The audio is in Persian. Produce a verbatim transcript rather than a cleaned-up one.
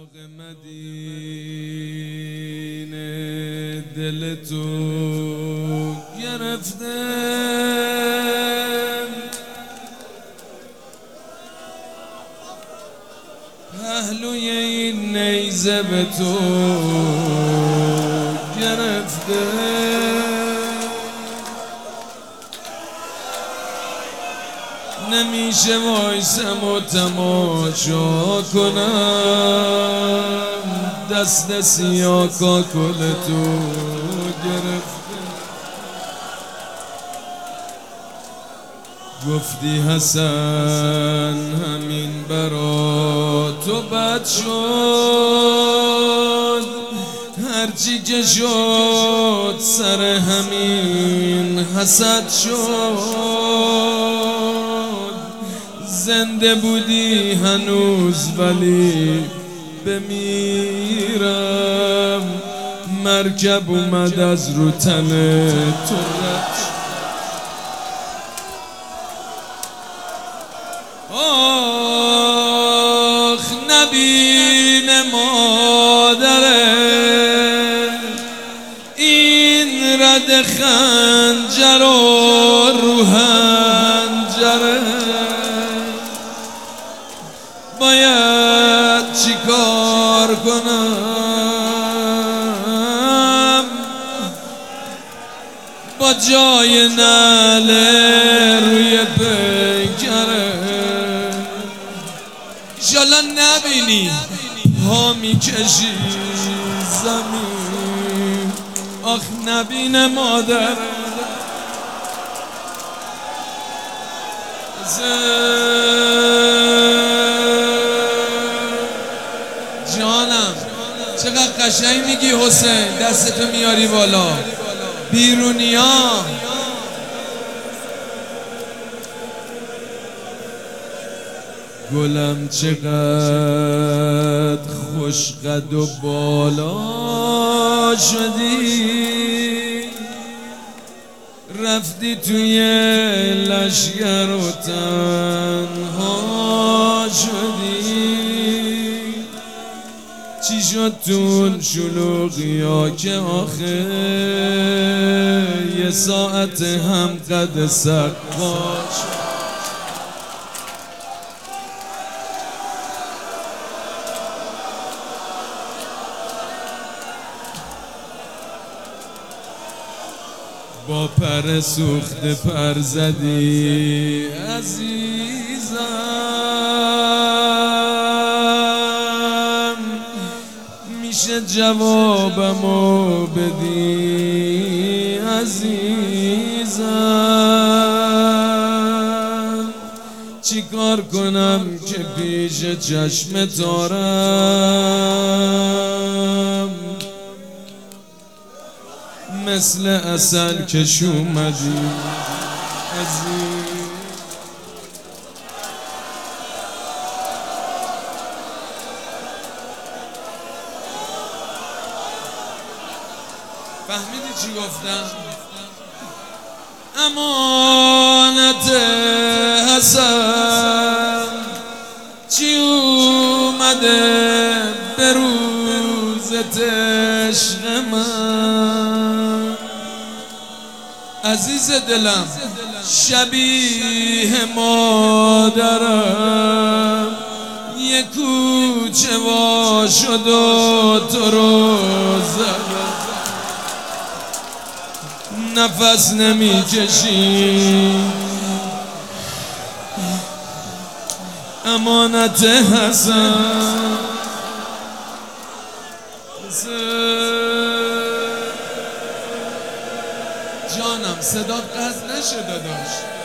باغ مدینه دل تو گرفته، پهلوی این نیزه به تو گرفته، نمیشه وایسم و تماشا کنم، دست سیاه کاکل تو گرفته. گفتی حسن همین برا تو بد شد، هرچی که شد سر همین حسد شد. زنده بودی هنوز ولی بمیرم، مرکب اومد از رو تن تو رد. آخ نبین مادره این رد خنجر و رو حنجره، باید چی کار کنم با جای نعله روی پیکره. انشالله نبینی پا میکشی زمین، آخ نبین مادر جانم. چقدر قشنگ میگی حسین، دستتو میاری بالا. بیرونیا گلم چقدر خوش قد و بالا شدی، رفتی توی لشگر و تنها شدی. چی شد تون شلوغی ها که آخه یه ساعت هم قد سقا شد. با پر سوخته پر زدی عزیزم، میشه جوابمو بدی عزیزم. چی کار کنم که پیش چشم تارم مثل عسل کش اومدی عزیز. فهمیدی چی گفتم؟ امانت حسن چی اومده به روزت عشق من عزیز دلم، شبیه مادرم یه کوچه وا شد و تو رو زد، نفس نمی کشی. امانت حسن جانم، صدات قطع نشه داداش.